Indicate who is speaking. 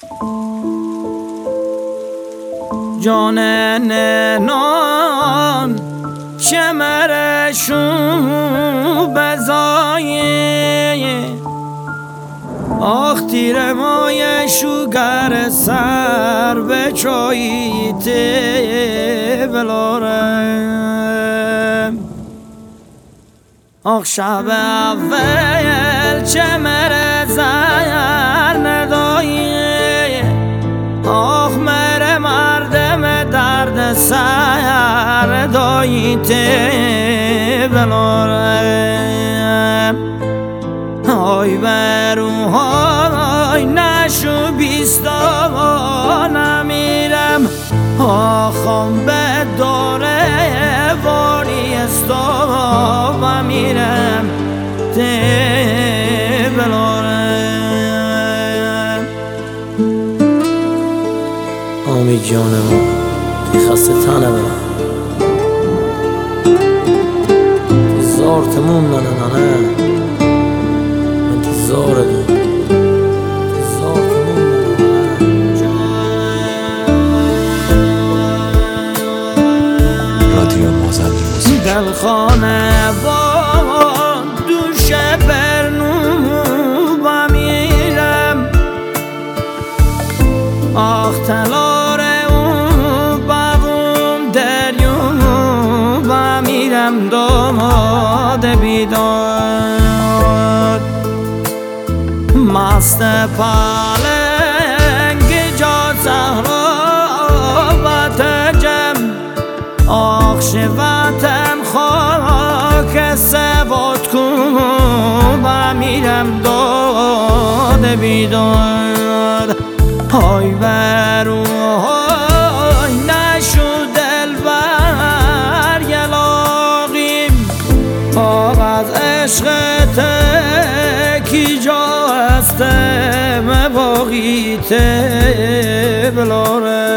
Speaker 1: جان نان شمرشو بزایه آخ تیر مایشو گر سر به چاییته بلارم آخ شب اول چمر زر ندایه آخ مر مردم درد سر داییته بلارم آی بروهای نشو بیستا نمیرم آخام به داره واری استا و میرم ته بلارم
Speaker 2: آمی جانم تی خسته تنه برم تی زار تموم ننه زاره دو زار
Speaker 3: رادیو مازندی
Speaker 1: دلخانه با دوش برنو بمیرم آخ تلار اون بابم دریو بمیرم داماد بیداد مست پالنگ جا زهرا و تجم آخش وطن خاک سواد کن بمیرم داد بیداد های برو های نشو دل بر یلاقیم آق از عشقت کی جا هستم باقی ته بلاره